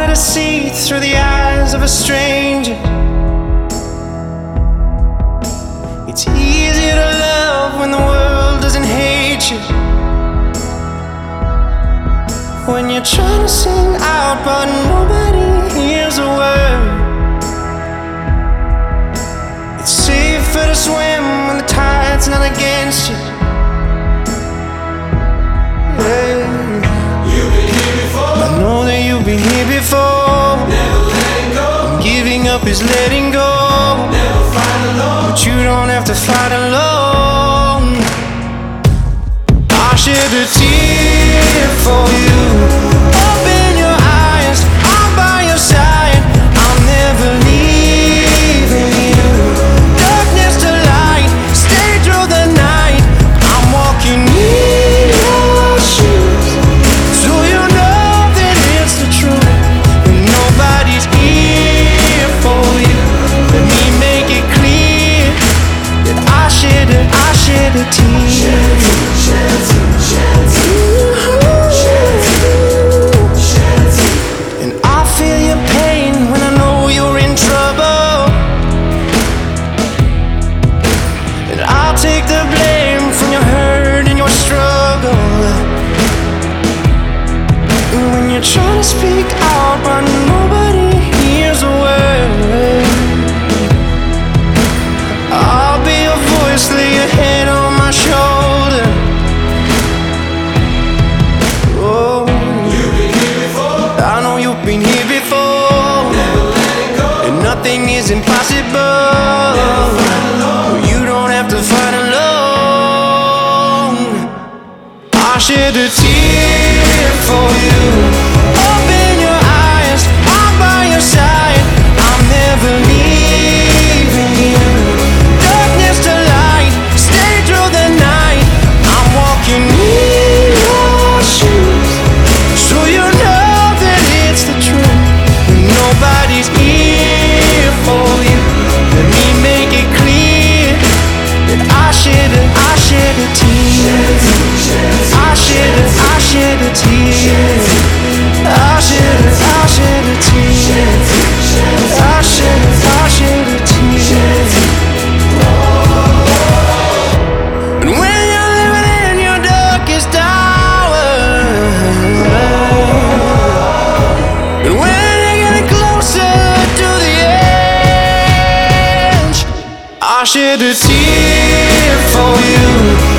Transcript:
to see through the eyes of a stranger. It's easy to love when the world doesn't hate you. When you're trying to sing out but nobody hears a word. It's safer to swim when the tide's not against you. You've been here before. I know that you've been here before. Never letting go. Giving up is letting go. Never fight alone. But you don't have to fight alone. I shed a tear for you. Open your eyes, I'm by your side. I'm never leaving you. Darkness to light, stay through the night. I'm walking in your shoes, so you know that it's the truth. And nobody's here for you. Let me make it clear that I shed a tear. And I feel your pain when I know you're in trouble. And I'll take the blame from your hurt and your struggle. And when you're trying to speak out but nobody hears a word, I'll be a voice, lay your head on my shoulder. Oh, You've been here before. I know you've been here before. Never letting go. And nothing is impossible. Never fight alone. You don't have to fight alone. I shed a tear for you. Open your eyes, I'm by your side. I'm never leaving you. Darkness to light, stay through the night. I'm walking in your shoes, so you know that it's the truth. Nobody's here for you. Let me make it clear that I shed a tear. I shed a tear. I shed a tear. I shed a tear. And when you're living in your darkest hour, and when you're getting closer to the edge, I shed a tear for you.